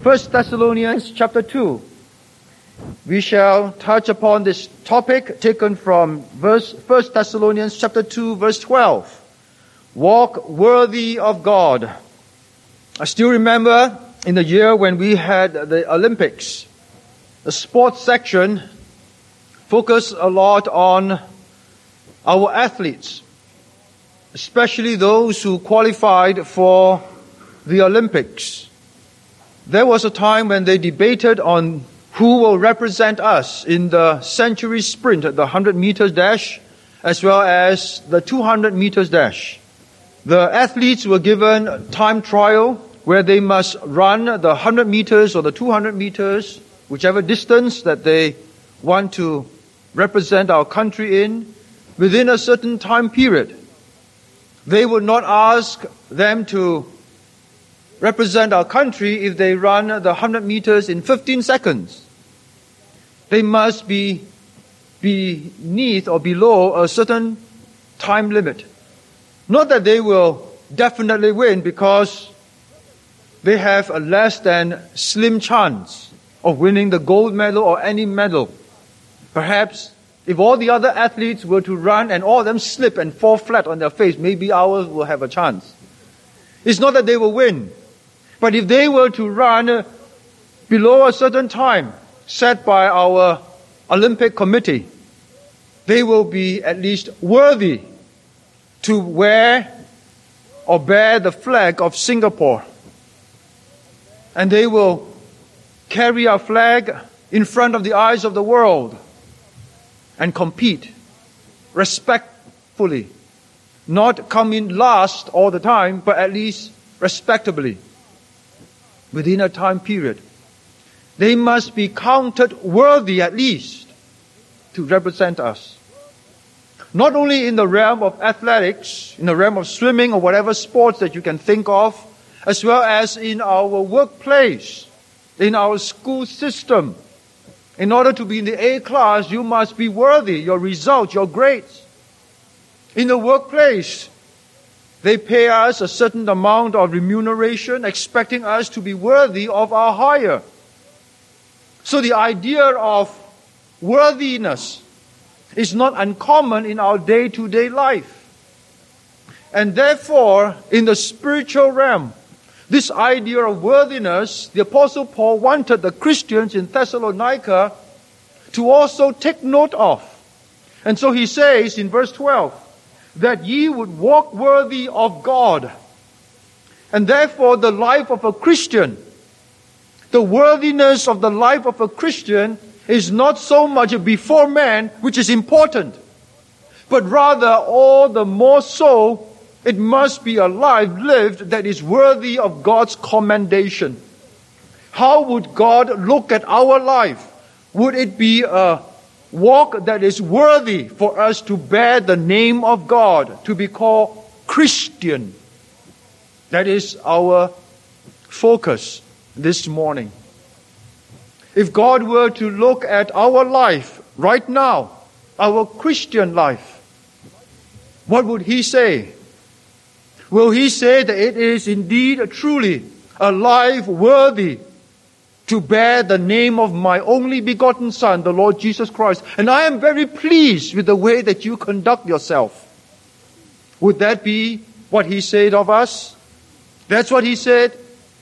1 Thessalonians chapter 2. We shall touch upon this topic taken from 1 Thessalonians chapter 2 verse 12. Walk worthy of God. I still remember in the year when we had the Olympics, the sports section focused a lot on our athletes, especially those who qualified for the Olympics. There was a time when they debated on who will represent us in the century sprint, the 100 meters dash, as well as the 200 meters dash. The athletes were given time trial where they must run the 100 meters or the 200 meters, whichever distance that they want to represent our country in, within a certain time period. They would not ask them to represent our country if they run the 100 meters in 15 seconds. They must be beneath or below a certain time limit. Not that they will definitely win, because they have a less than slim chance of winning the gold medal or any medal. Perhaps if all the other athletes were to run and all of them slip and fall flat on their face, maybe ours will have a chance. It's not that they will win, but if they were to run below a certain time set by our Olympic committee, they will be at least worthy to wear or bear the flag of Singapore. And they will carry our flag in front of the eyes of the world and compete respectfully. Not come in last all the time, but at least respectably within a time period. They must be counted worthy at least to represent us. Not only in the realm of athletics, in the realm of swimming or whatever sports that you can think of, as well as in our workplace, in our school system. In order to be in the A class, you must be worthy, your results, your grades. In the workplace, they pay us a certain amount of remuneration, expecting us to be worthy of our hire. So the idea of worthiness is not uncommon in our day-to-day life. And therefore, in the spiritual realm, this idea of worthiness, the Apostle Paul wanted the Christians in Thessalonica to also take note of. And so he says in verse 12, that ye would walk worthy of God. And therefore the life of a Christian, the worthiness of the life of a Christian is not so much before man, which is important, but rather all the more so it must be a life lived that is worthy of God's commendation. How would God look at our life? Would it be a walk that is worthy for us to bear the name of God, to be called Christian? That is our focus this morning. If God were to look at our life right now, our Christian life, what would He say? Will He say that it is indeed truly a life worthy to bear the name of my only begotten Son, the Lord Jesus Christ? And I am very pleased with the way that you conduct yourself. Would that be what He said of us? That's what He said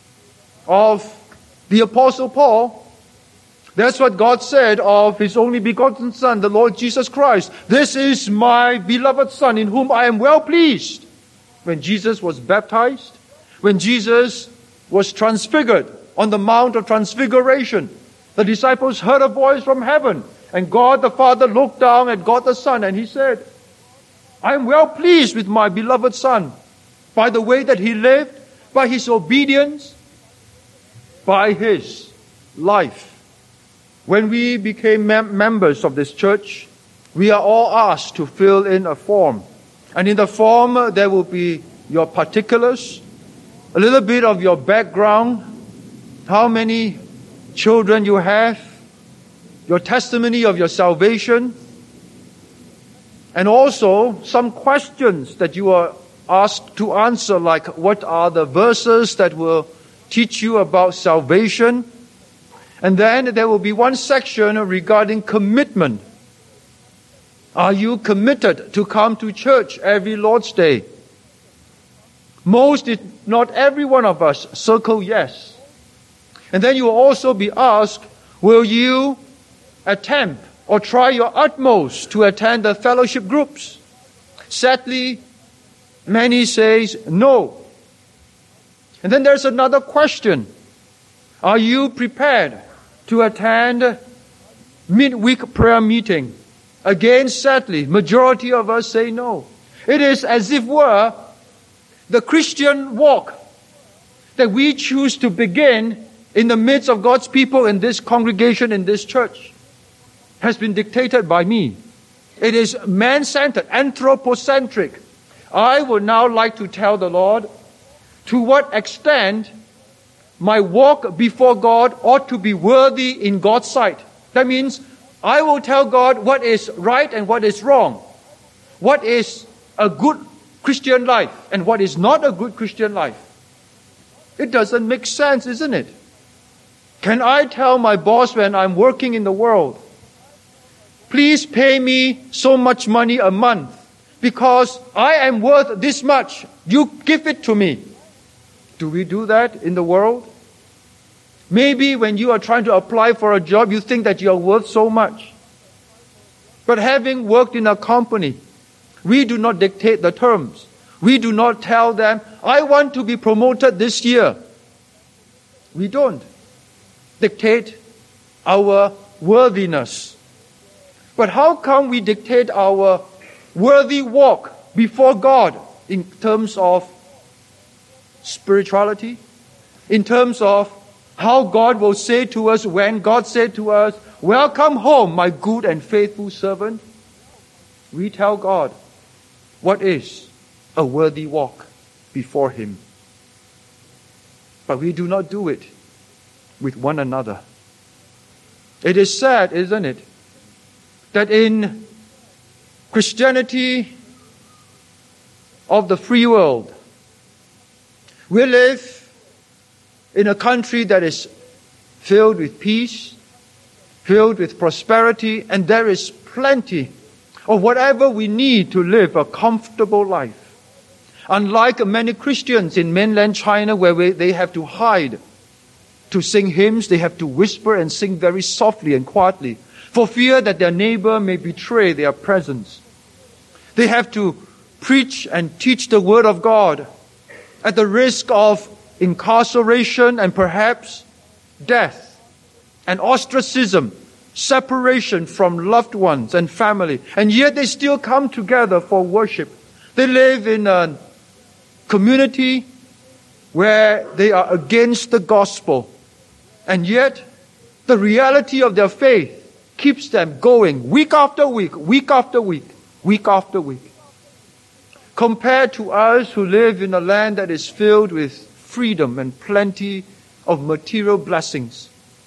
of the Apostle Paul. That's what God said of His only begotten Son, the Lord Jesus Christ. This is my beloved Son in whom I am well pleased. When Jesus was baptized, when Jesus was transfigured on the Mount of Transfiguration, the disciples heard a voice from heaven, and God the Father looked down at God the Son, and He said, I am well pleased with my beloved Son, by the way that He lived, by His obedience, by His life. When we became members of this church, we are all asked to fill in a form. And in the form, there will be your particulars, a little bit of your background, how many children you have, your testimony of your salvation, and also some questions that you are asked to answer, like what are the verses that will teach you about salvation. And then there will be one section regarding commitment. Are you committed to come to church every Lord's Day? Most, if not every one of us, circle yes. And then you will also be asked, will you attempt or try your utmost to attend the fellowship groups? Sadly, many say no. And then there's another question. Are you prepared to attend midweek prayer meeting? Again, sadly, majority of us say no. It is as if were the Christian walk that we choose to begin in the midst of God's people in this congregation, in this church, has been dictated by me. It is man-centered, anthropocentric. I would now like to tell the Lord to what extent my walk before God ought to be worthy in God's sight. That means I will tell God what is right and what is wrong. What is a good Christian life and what is not a good Christian life. It doesn't make sense, isn't it? Can I tell my boss when I'm working in the world, please pay me so much money a month because I am worth this much. You give it to me. Do we do that in the world? Maybe when you are trying to apply for a job, you think that you are worth so much. But having worked in a company, we do not dictate the terms. We do not tell them, I want to be promoted this year. We don't dictate our worthiness. But how come we dictate our worthy walk before God in terms of spirituality? In terms of how God will say to us when God said to us, welcome home, my good and faithful servant. We tell God what is a worthy walk before Him. But we do not do it with one another. It is sad, isn't it, that in Christianity of the free world, we live in a country that is filled with peace, filled with prosperity, and there is plenty of whatever we need to live a comfortable life. Unlike many Christians in mainland China where they have to hide to sing hymns, they have to whisper and sing very softly and quietly for fear that their neighbor may betray their presence. They have to preach and teach the Word of God at the risk of incarceration and perhaps death and ostracism, separation from loved ones and family. And yet they still come together for worship. They live in a community where they are against the gospel. And yet the reality of their faith keeps them going week after week, week after week, week after week. Compared to us who live in a land that is filled with freedom and plenty of material blessings.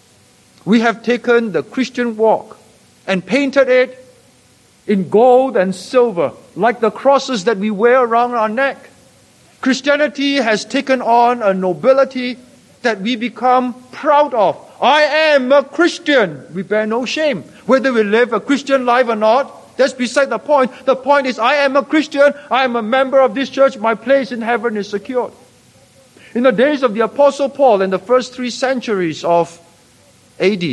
We have taken the Christian walk and painted it in gold and silver, like the crosses that we wear around our neck. Christianity has taken on a nobility that we become proud of. I am a Christian. We bear no shame. Whether we live a Christian life or not, that's beside the point. The point is, I am a Christian. I am a member of this church. My place in heaven is secured. In the days of the Apostle Paul in the first 3 centuries of AD,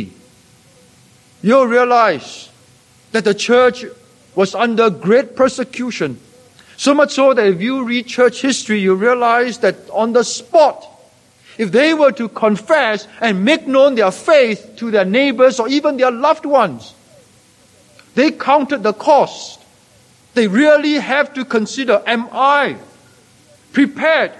you'll realize that the church was under great persecution. So much so that if you read church history, you realize that on the spot, if they were to confess and make known their faith to their neighbors or even their loved ones, they counted the cost. They really have to consider, am I prepared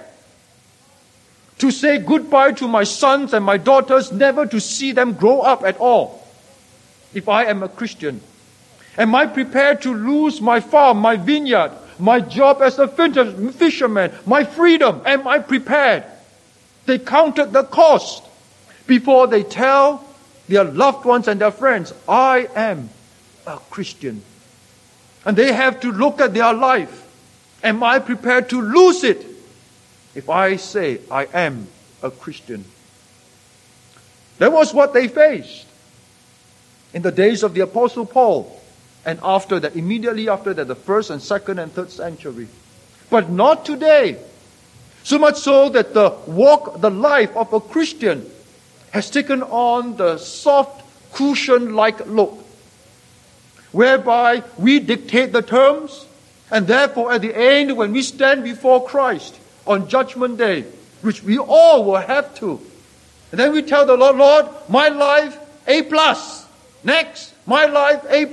to say goodbye to my sons and my daughters, never to see them grow up at all, if I am a Christian? Am I prepared to lose my farm, my vineyard, my job as a fisherman, my freedom? Am I prepared? They counted the cost before they tell their loved ones and their friends, I am a Christian. And they have to look at their life. Am I prepared to lose it if I say I am a Christian. That was what they faced in the days of the Apostle Paul, and after that, immediately after that, the 1st and 2nd and 3rd century. But not today. So much so that the life of a Christian has taken on the soft cushion-like look, whereby we dictate the terms, and therefore at the end, when we stand before Christ on Judgment Day, which we all will have to, and then we tell the Lord, Lord, my life A+. Next, my life A+.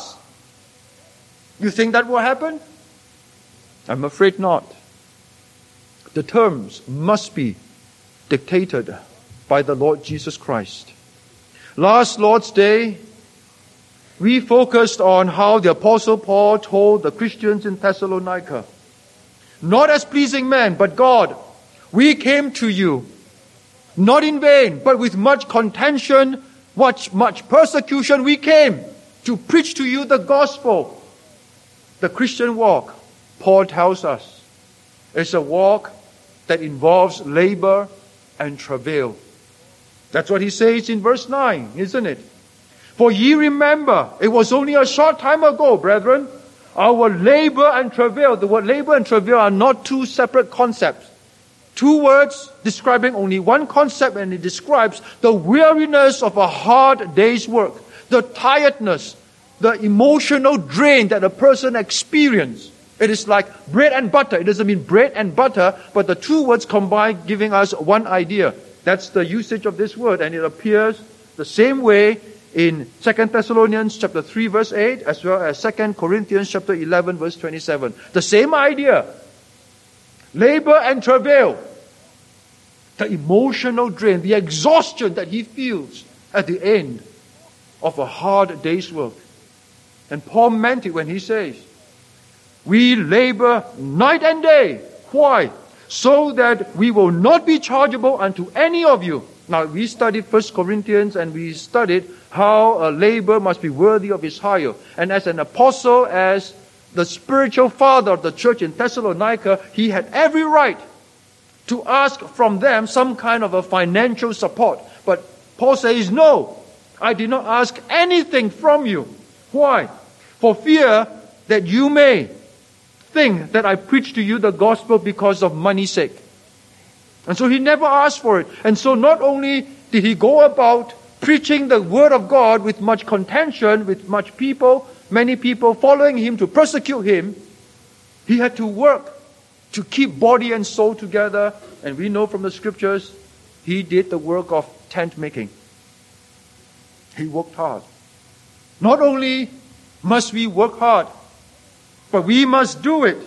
You think that will happen? I'm afraid not. The terms must be dictated by the Lord Jesus Christ. Last Lord's Day, we focused on how the Apostle Paul told the Christians in Thessalonica, not as pleasing men, but God, we came to you, not in vain, but with much contention, much persecution, we came to preach to you the gospel. The Christian walk, Paul tells us, is a walk that involves labor and travail. That's what he says in verse 9, isn't it? For ye remember, it was only a short time ago, brethren, our labor and travail. The word labor and travail are not two separate concepts. Two words describing only one concept, and it describes the weariness of a hard day's work, the tiredness, the emotional drain that a person experiences. It is like bread and butter. It doesn't mean bread and butter, but the two words combine giving us one idea. That's the usage of this word, and it appears the same way in 2 Thessalonians chapter 3 verse 8 as well as 2 Corinthians chapter 11 verse 27. The same idea. Labor and travail. The emotional drain, the exhaustion that he feels at the end of a hard day's work. And Paul meant it when he says, we labor night and day. Why? So that we will not be chargeable unto any of you. Now, we studied 1 Corinthians and we studied how a labor must be worthy of his hire. And as an apostle, as the spiritual father of the church in Thessalonica, he had every right to ask from them some kind of a financial support. But Paul says, no, I did not ask anything from you. Why? For fear that you may think that I preach to you the gospel because of money's sake. And so he never asked for it. And so not only did he go about preaching the word of God with much contention, with much people, many people following him to persecute him, he had to work to keep body and soul together. And we know from the scriptures, he did the work of tent making. He worked hard. Not only must we work hard, but we must do it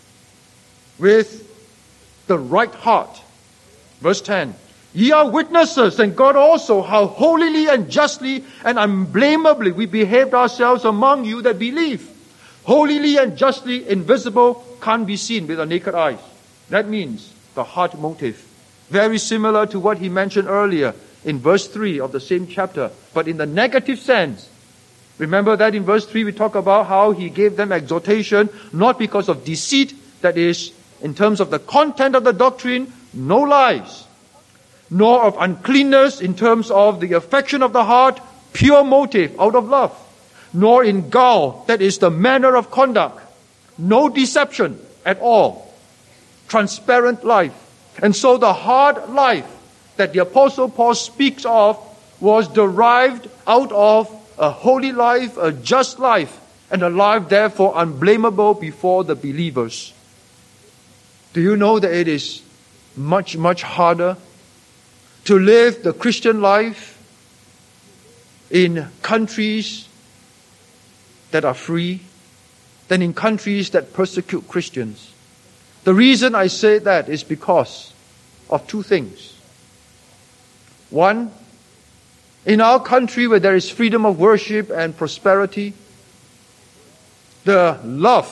with the right heart. Verse 10, ye are witnesses, and God also, how holily and justly and unblameably we behaved ourselves among you that believe. Holily and justly, invisible, can't be seen with the naked eyes. That means the heart motive. Very similar to what he mentioned earlier in verse 3 of the same chapter, but in the negative sense. Remember that in verse 3 we talk about how he gave them exhortation, not because of deceit, that is, in terms of the content of the doctrine, no lies, nor of uncleanness in terms of the affection of the heart, pure motive out of love, nor in guile, that is the manner of conduct, no deception at all, transparent life. And so the hard life that the Apostle Paul speaks of was derived out of a holy life, a just life, and a life therefore unblameable before the believers. Do you know that it is much, much harder to live the Christian life in countries that are free than in countries that persecute Christians? The reason I say that is because of two things. One, in our country where there is freedom of worship and prosperity, the love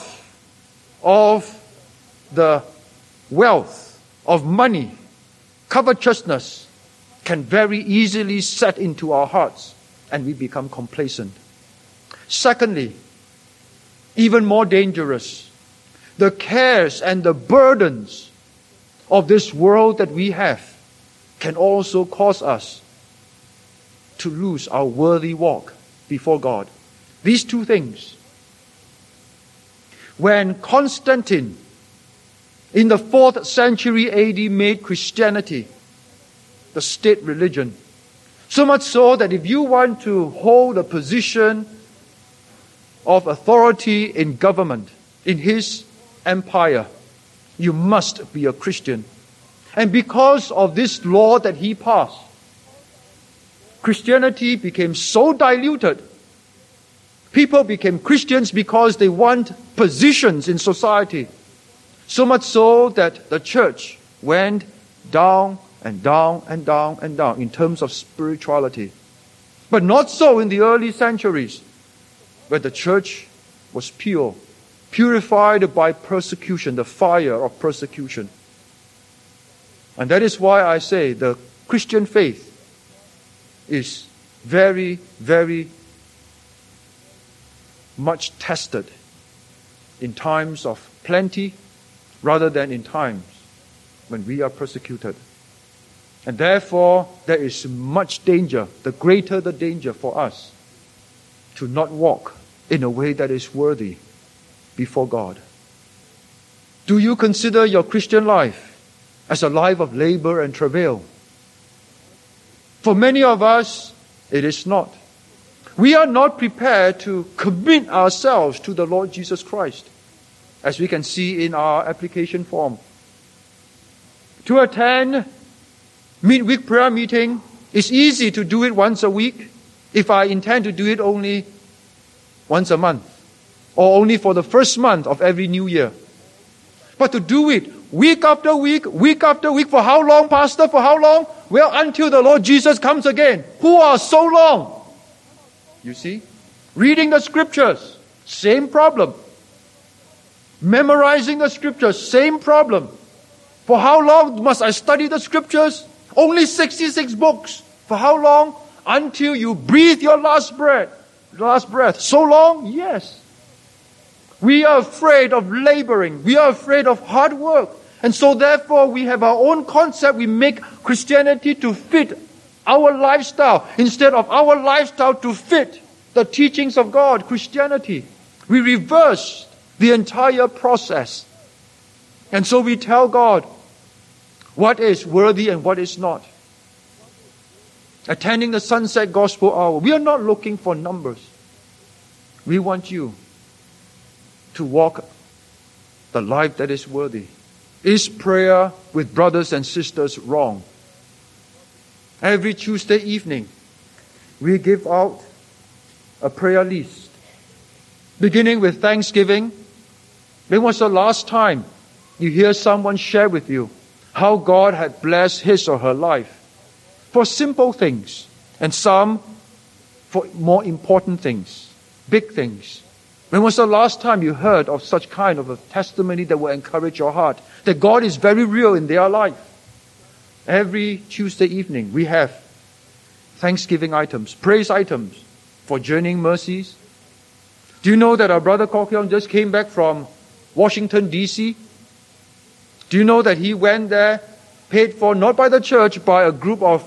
of the wealth of money, covetousness, can very easily set into our hearts and we become complacent. Secondly, even more dangerous, the cares and the burdens of this world that we have can also cause us to lose our worthy walk before God. These two things. When Constantine in the 4th century AD made Christianity the state religion, so much so that if you want to hold a position of authority in government, in his empire, you must be a Christian. And because of this law that he passed, Christianity became so diluted. People became Christians because they want positions in society. So much so that the church went down and down and down and down in terms of spirituality. But not so in the early centuries, where the church was pure, purified by persecution, the fire of persecution. And that is why I say the Christian faith is very, very much tested in times of plenty rather than in times when we are persecuted. And therefore, there is much danger, the greater the danger for us to not walk in a way that is worthy before God. Do you consider your Christian life as a life of labor and travail? For many of us, it is not. We are not prepared to commit ourselves to the Lord Jesus Christ, as we can see in our application form. To attend midweek prayer meeting, it's easy to do it once a week if I intend to do it only once a month, or only for the first month of every new year. But to do it week after week, for how long, Pastor? For how long? Well, until the Lord Jesus comes again. Who are so long? You see? Reading the scriptures, same problem. Memorizing the scriptures, same problem. For how long must I study the scriptures? Only 66 books. For how long? Until you breathe your last breath. So long? Yes. We are afraid of laboring. We are afraid of hard work. And so therefore we have our own concept. We make Christianity to fit our lifestyle instead of our lifestyle to fit the teachings of God, Christianity. We reverse the entire process. And so we tell God what is worthy and what is not. Attending the sunset gospel hour, we are not looking for numbers. We want you to walk the life that is worthy. Is prayer with brothers and sisters wrong? Every Tuesday evening, we give out a prayer list, beginning with thanksgiving. When was the last time you hear someone share with you how God had blessed his or her life? For simple things, and some for more important things, big things. When was the last time you heard of such kind of a testimony that will encourage your heart, that God is very real in their life? Every Tuesday evening, we have thanksgiving items, praise items for Journeying Mercies. Do you know that our brother Kok Hyong just came back from Washington, D.C.? Do you know that he went there, paid for not by the church, by a group of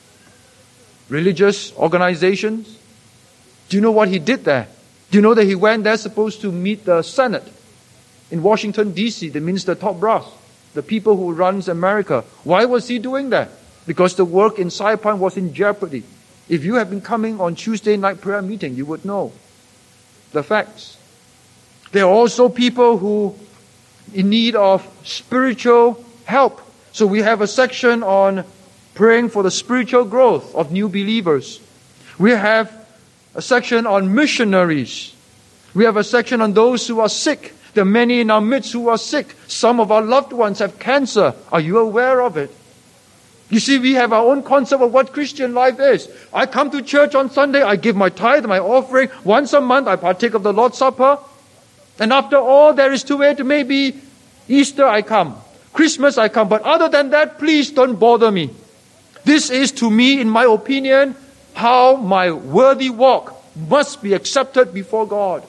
religious organizations? Do you know what he did there? Do you know that he went there supposed to meet the Senate in Washington, D.C., that means the top brass, the people who runs America? Why was he doing that? Because the work in Saipan was in jeopardy. If you have been coming on Tuesday night prayer meeting, you would know the facts. There are also people who in need of spiritual help. So we have a section on praying for the spiritual growth of new believers. We have a section on missionaries. We have a section on those who are sick. There are many in our midst who are sick. Some of our loved ones have cancer. Are you aware of it? You see, we have our own concept of what Christian life is. I come to church on Sunday, I give my tithe, my offering. Once a month, I partake of the Lord's Supper. And after all there is to it, maybe Easter I come, Christmas I come. But other than that, please don't bother me. This is, to me, in my opinion, how my worthy walk must be accepted before God.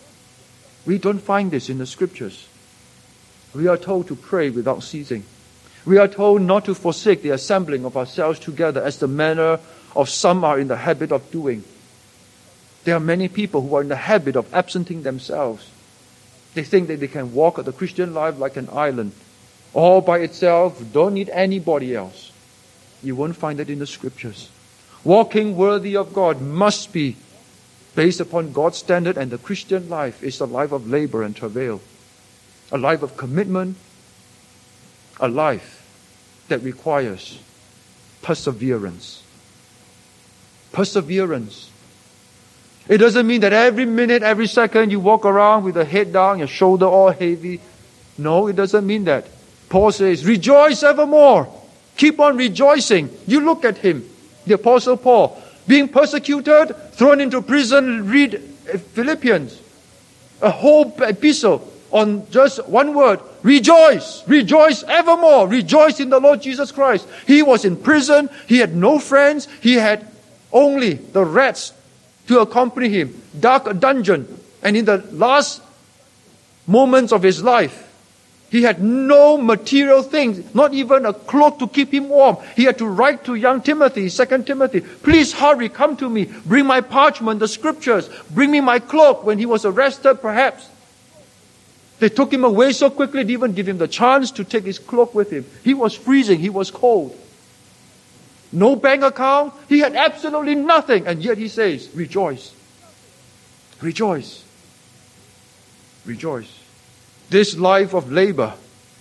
We don't find this in the scriptures. We are told to pray without ceasing. We are told not to forsake the assembling of ourselves together as the manner of some are in the habit of doing. There are many people who are in the habit of absenting themselves. They think that they can walk the Christian life like an island, all by itself, don't need anybody else. You won't find that in the Scriptures. Walking worthy of God must be based upon God's standard, and the Christian life is a life of labor and travail, a life of commitment, a life that requires perseverance. Perseverance. It doesn't mean that every minute, every second you walk around with the head down, your shoulder all heavy. No, it doesn't mean that. Paul says, rejoice evermore. Keep on rejoicing. You look at him, the Apostle Paul, being persecuted, thrown into prison. Read Philippians, a whole epistle on just one word. Rejoice. Rejoice evermore. Rejoice in the Lord Jesus Christ. He was in prison. He had no friends. He had only the rats to accompany him. Dark dungeon. And in the last moments of his life, he had no material things, not even a cloak to keep him warm. He had to write to young Timothy, 2 Timothy, please hurry, come to me. Bring my parchment, the Scriptures. Bring me my cloak. When he was arrested, perhaps. They took him away so quickly, they didn't even give him the chance to take his cloak with him. He was freezing. He was cold. No bank account. He had absolutely nothing. And yet he says, rejoice. Rejoice. Rejoice. This life of labor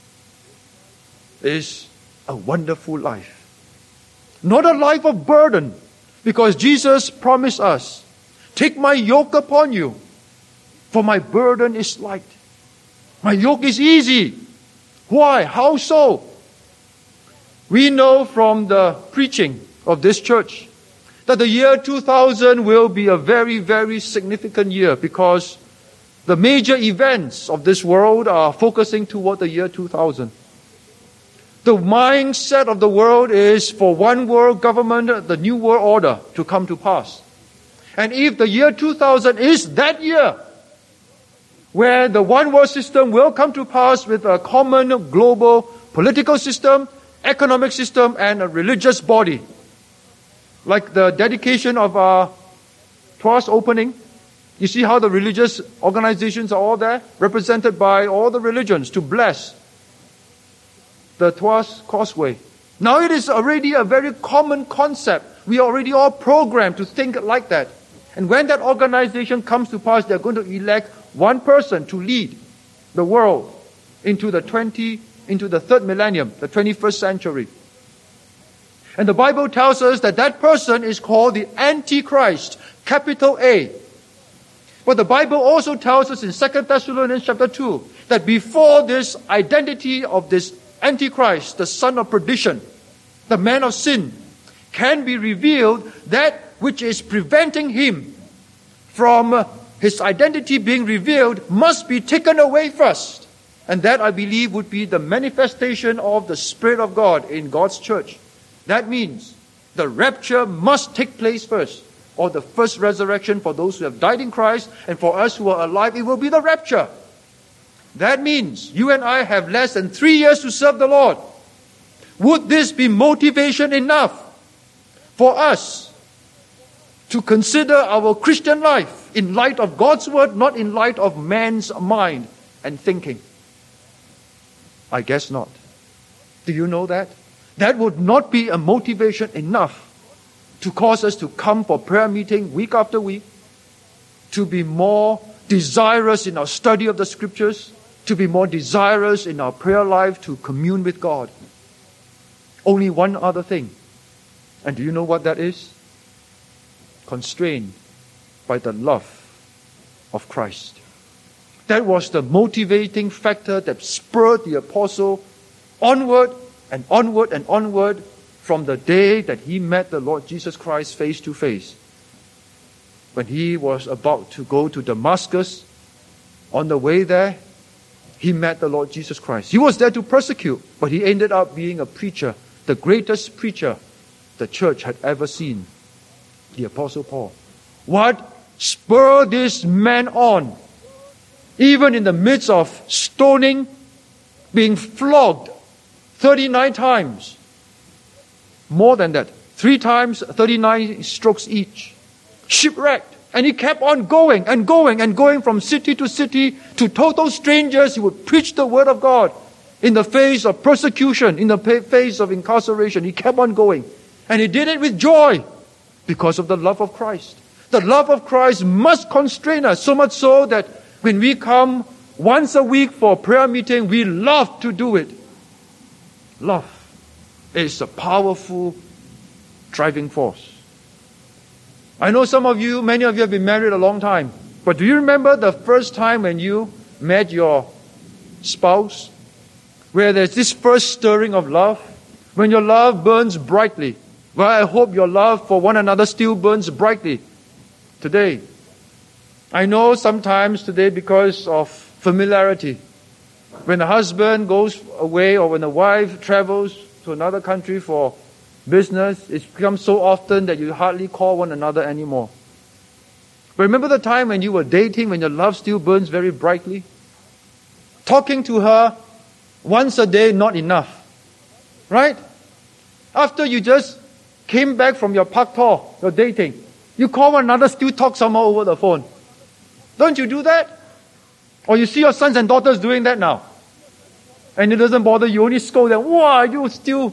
is a wonderful life. Not a life of burden, because Jesus promised us, take my yoke upon you, for my burden is light. My yoke is easy. Why? How so? We know from the preaching of this church that the year 2000 will be a very, very significant year, because the major events of this world are focusing toward the year 2000. The mindset of the world is for one world government, the new world order, to come to pass. And if the year 2000 is that year, where the one world system will come to pass with a common global political system, economic system, and a religious body, like the dedication of our Tuas opening, you see how the religious organizations are all there, represented by all the religions, to bless the Tuas Causeway. Now it is already a very common concept. We are already all programmed to think like that. And when that organization comes to pass, they're going to elect one person to lead the world into the third millennium, the 21st century. And the Bible tells us that that person is called the Antichrist, capital A. But the Bible also tells us in 2 Thessalonians chapter 2 that before this identity of this Antichrist, the son of perdition, the man of sin, can be revealed, that which is preventing him from his identity being revealed must be taken away first. And that, I believe, would be the manifestation of the Spirit of God in God's church. That means the rapture must take place first, or the first resurrection for those who have died in Christ, and for us who are alive, it will be the rapture. That means you and I have less than 3 years to serve the Lord. Would this be motivation enough for us to consider our Christian life in light of God's Word, not in light of man's mind and thinking? I guess not. Do you know that? That would not be a motivation enough to cause us to come for prayer meeting week after week, to be more desirous in our study of the Scriptures, to be more desirous in our prayer life, to commune with God. Only one other thing. And do you know what that is? Constrained by the love of Christ. That was the motivating factor that spurred the apostle onward and onward and onward from the day that he met the Lord Jesus Christ face to face. When he was about to go to Damascus, on the way there, he met the Lord Jesus Christ. He was there to persecute, but he ended up being a preacher, the greatest preacher the church had ever seen, the Apostle Paul. What spurred this man on? Even in the midst of stoning, being flogged 39 times. More than that. 3 times, 39 strokes each. Shipwrecked. And he kept on going and going and going from city to city to total strangers. He would preach the word of God in the face of persecution, in the face of incarceration. He kept on going. And he did it with joy because of the love of Christ. The love of Christ must constrain us, so much so that when we come once a week for a prayer meeting, we love to do it. Love is a powerful driving force. I know many of you have been married a long time. But do you remember the first time when you met your spouse? Where there's this first stirring of love? When your love burns brightly. Well, I hope your love for one another still burns brightly today. I know sometimes today because of familiarity. When the husband goes away or when the wife travels to another country for business, it becomes so often that you hardly call one another anymore. But remember the time when you were dating, when your love still burns very brightly? Talking to her once a day, not enough. Right? After you just came back from your pak tor, your dating, you call one another, still talk somehow over the phone. Don't you do that? Or you see your sons and daughters doing that now. And it doesn't bother you, only scold them. Wow, you still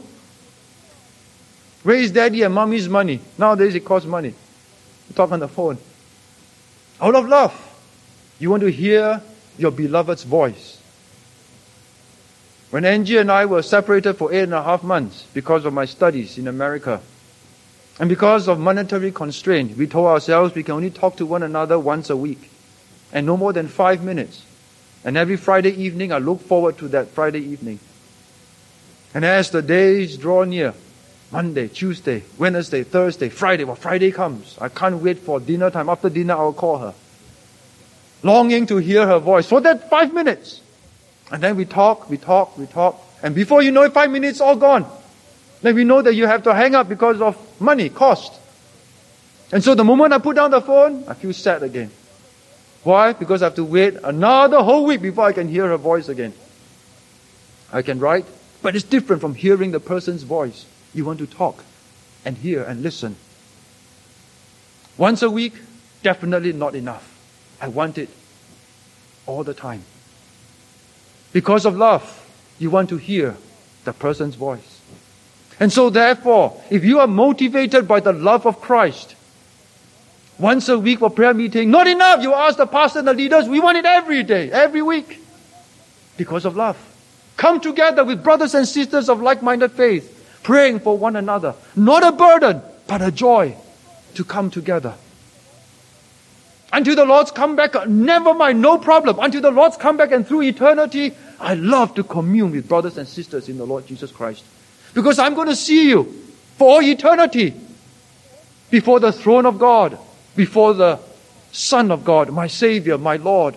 raise daddy and mommy's money. Nowadays it costs money. You talk on the phone. Out of love, you want to hear your beloved's voice. When Angie and I were separated for 8.5 months because of my studies in America, and because of monetary constraint, we told ourselves we can only talk to one another once a week, and no more than 5 minutes. And every Friday evening, I look forward to that Friday evening. And as the days draw near, Monday, Tuesday, Wednesday, Thursday, Friday. Well, Friday comes. I can't wait for dinner time. After dinner, I'll call her. Longing to hear her voice for that 5 minutes. And then we talk. And before you know it, 5 minutes all gone. Then we know that you have to hang up because of money, cost. And so the moment I put down the phone, I feel sad again. Why? Because I have to wait another whole week before I can hear her voice again. I can write, but it's different from hearing the person's voice. You want to talk and hear and listen. Once a week, definitely not enough. I want it all the time. Because of love, you want to hear the person's voice. And so therefore, if you are motivated by the love of Christ, once a week for prayer meeting, not enough. You ask the pastor and the leaders, we want it every day, every week. Because of love. Come together with brothers and sisters of like-minded faith, praying for one another. Not a burden, but a joy to come together. Until the Lord's come back, never mind, no problem. Until the Lord's come back and through eternity, I love to commune with brothers and sisters in the Lord Jesus Christ. Because I'm going to see you for all eternity before the throne of God, before the Son of God, my Savior, my Lord.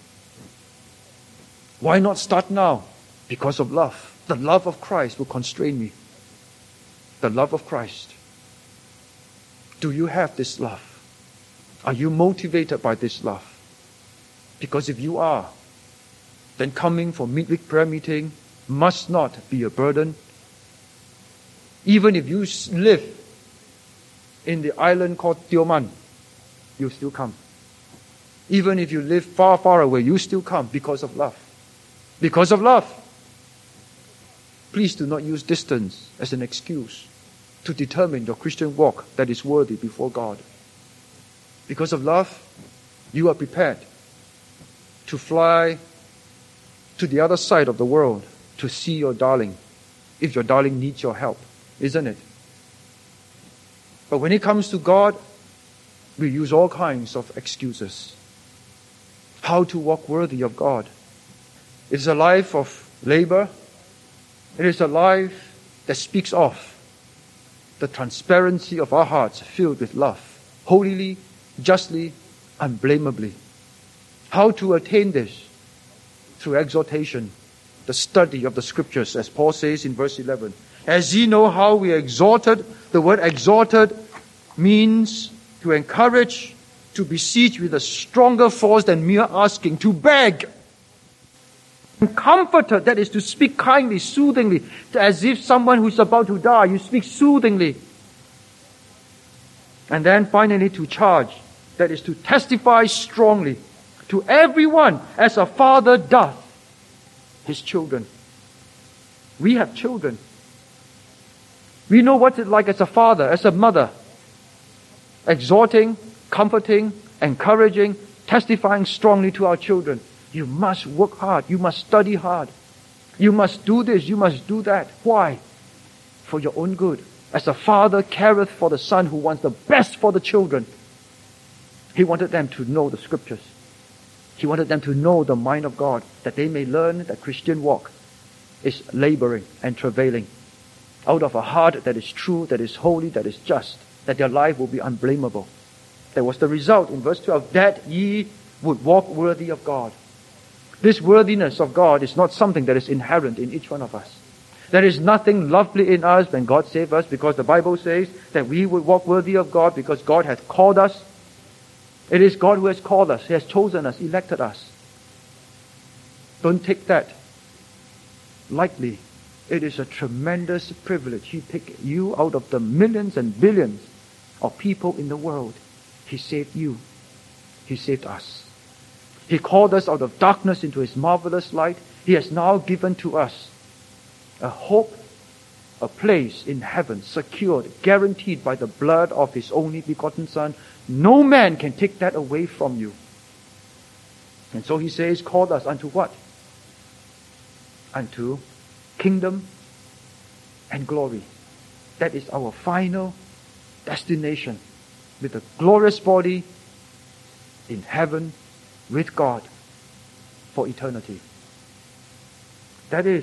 Why not start now? Because of love. The love of Christ will constrain me. The love of Christ. Do you have this love? Are you motivated by this love? Because if you are, then coming for midweek prayer meeting must not be a burden. Even if you live in the island called Tioman, you still come. Even if you live far, far away, you still come because of love. Because of love. Please do not use distance as an excuse to determine your Christian walk that is worthy before God. Because of love, you are prepared to fly to the other side of the world to see your darling, if your darling needs your help, isn't it? But when it comes to God, we use all kinds of excuses. How to walk worthy of God. It is a life of labor. It is a life that speaks of the transparency of our hearts filled with love, holily, justly, unblameably. How to attain this? Through exhortation, the study of the Scriptures, as Paul says in verse 11. As ye know how we are exhorted, the word exhorted means to encourage, to beseech with a stronger force than mere asking, to beg. Comforter, that is to speak kindly, soothingly, as if someone who's about to die, you speak soothingly. And then finally to charge, that is to testify strongly to everyone as a father doth his children. We have children. We know what it's like as a father, as a mother, exhorting, comforting, encouraging, testifying strongly to our children. You must work hard. You must study hard. You must do this. You must do that. Why? For your own good. As a father careth for the son who wants the best for the children. He wanted them to know the scriptures. He wanted them to know the mind of God, that they may learn that Christian walk is laboring and travailing out of a heart that is true, that is holy, that is just, that their life will be unblameable. That was the result in verse 12, that ye would walk worthy of God. This worthiness of God is not something that is inherent in each one of us. There is nothing lovely in us when God saved us, because the Bible says that we would walk worthy of God because God hath called us. It is God who has called us. He has chosen us, elected us. Don't take that lightly. It is a tremendous privilege. He picked you out of the millions and billions of people in the world. He saved you. He saved us. He called us out of darkness into His marvelous light. He has now given to us a hope, a place in heaven, secured, guaranteed by the blood of His only begotten Son. No man can take that away from you. And so He says, called us unto what? Unto kingdom and glory. That is our final destination, with a glorious body in heaven with God for eternity. That is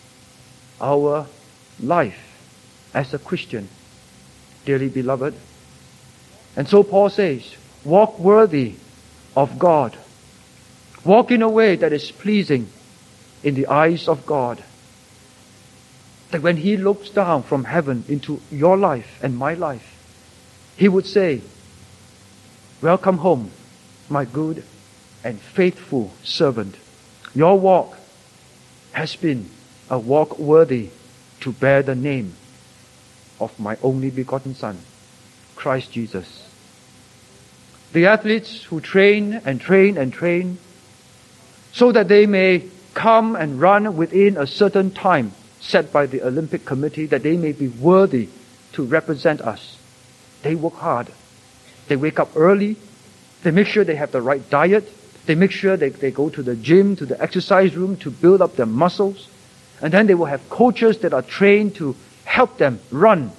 our life as a Christian, dearly beloved. And so Paul says, walk worthy of God. Walk in a way that is pleasing in the eyes of God. That when He looks down from heaven into your life and my life, He would say, welcome home, my good and faithful servant. Your walk has been a walk worthy to bear the name of my only begotten Son, Christ Jesus. The athletes who train and train and train so that they may come and run within a certain time set by the Olympic Committee, that they may be worthy to represent us. They work hard. They wake up early. They make sure they have the right diet. They make sure they go to the gym, to the exercise room to build up their muscles. And then they will have coaches that are trained to help them run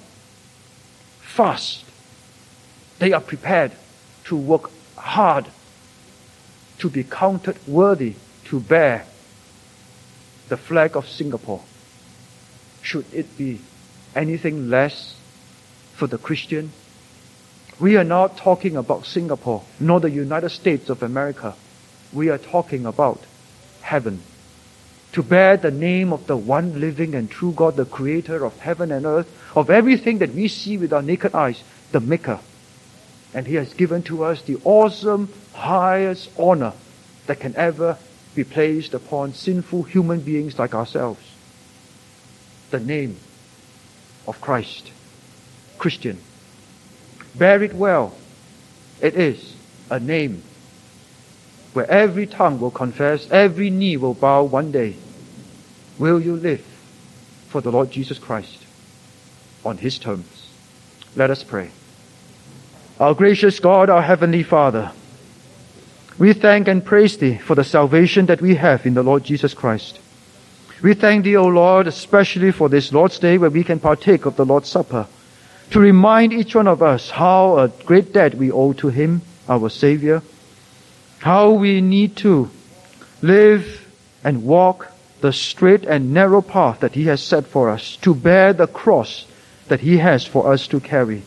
fast. They are prepared to work hard to be counted worthy to bear the flag of Singapore. Should it be anything less for the Christian? We are not talking about Singapore, nor the United States of America. We are talking about heaven. To bear the name of the one living and true God, the creator of heaven and earth, of everything that we see with our naked eyes, the Maker. And He has given to us the awesome, highest honor that can ever be placed upon sinful human beings like ourselves. The name of Christ. Christian. Bear it well. It is a name where every tongue will confess, every knee will bow one day. Will you live for the Lord Jesus Christ on His terms? Let us pray. Our gracious God, our Heavenly Father, we thank and praise Thee for the salvation that we have in the Lord Jesus Christ. We thank Thee, O Lord, especially for this Lord's Day where we can partake of the Lord's Supper, to remind each one of us how a great debt we owe to Him, our Savior, how we need to live and walk the straight and narrow path that He has set for us, to bear the cross that He has for us to carry.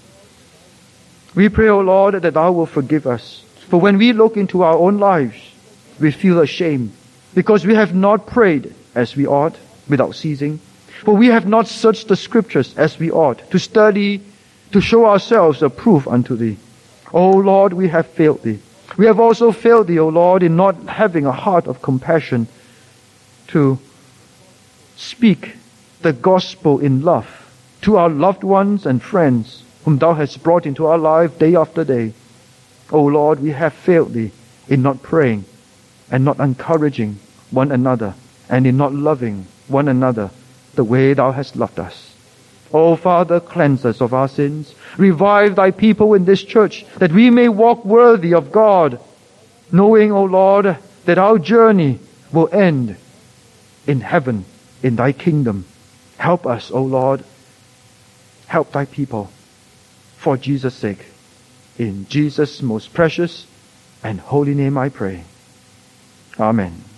We pray, O Lord, that Thou will forgive us. For when we look into our own lives, we feel ashamed because we have not prayed as we ought without ceasing. For we have not searched the Scriptures as we ought to study, to show ourselves approved unto Thee. O Lord, we have failed Thee. We have also failed Thee, O Lord, in not having a heart of compassion to speak the gospel in love to our loved ones and friends whom Thou hast brought into our life day after day. O Lord, we have failed Thee in not praying and not encouraging one another and in not loving one another the way Thou hast loved us. O Father, cleanse us of our sins. Revive Thy people in this church that we may walk worthy of God, knowing, O Lord, that our journey will end in heaven, in Thy kingdom. Help us, O Lord. Help Thy people for Jesus' sake. In Jesus' most precious and holy name I pray. Amen.